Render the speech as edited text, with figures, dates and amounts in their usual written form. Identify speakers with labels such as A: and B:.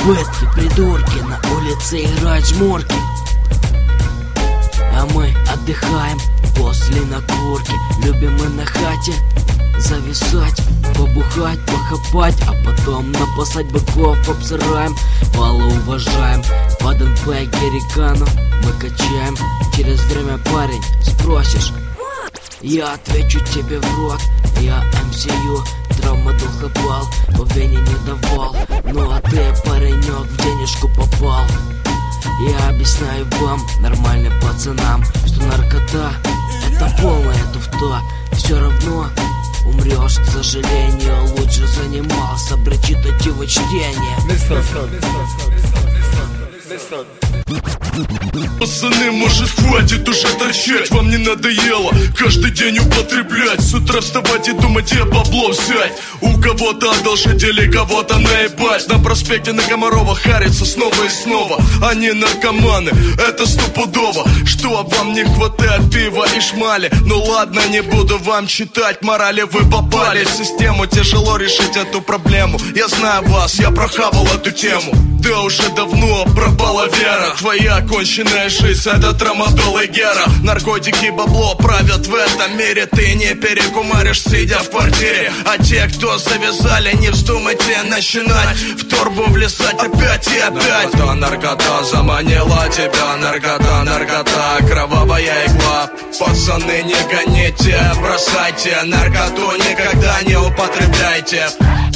A: Бытки, придурки, на улице играют жмурки, а мы отдыхаем после накурки. Любим мы на хате зависать, побухать, похапать, а потом напасать быков обсираем. Вала уважаем, под НП Герикану мы качаем. Через время, парень, спросишь, я отвечу тебе в рот. Я МСЮ, травмадол хапал, по вене не давал. Ну а ты, паренек, в денежку попал. Я объясняю вам, нормальным пацанам, что наркота — это полная туфта. Все равно умрешь, к сожалению. Лучше занимался бы читативо чтение.
B: Пацаны, может, хватит уже торчать? Вам не надоело каждый день употреблять? С утра вставать и думать, где бабло взять? У кого-то одолжить или кого-то наебать? На проспекте на Комарова харятся снова и снова. Они наркоманы, это стопудово. Что вам не хватает пива и шмали? Ну ладно, не буду вам читать морали. Вы попали в систему, тяжело решить эту проблему. Я знаю вас, я прохавал эту тему. Да уже давно пропала вера. Твоя конченная жизнь — это трамадол и гера. Наркотики и бабло правят в этом мире. Ты не перекумаришь, сидя в квартире. А те, кто завязали, не вздумайте начинать в торбу влезать опять и опять. Наркота, наркота заманила тебя. Наркота, наркота, кровавая игла. Пацаны, не гоните, бросайте наркоту, никогда не употребляйте.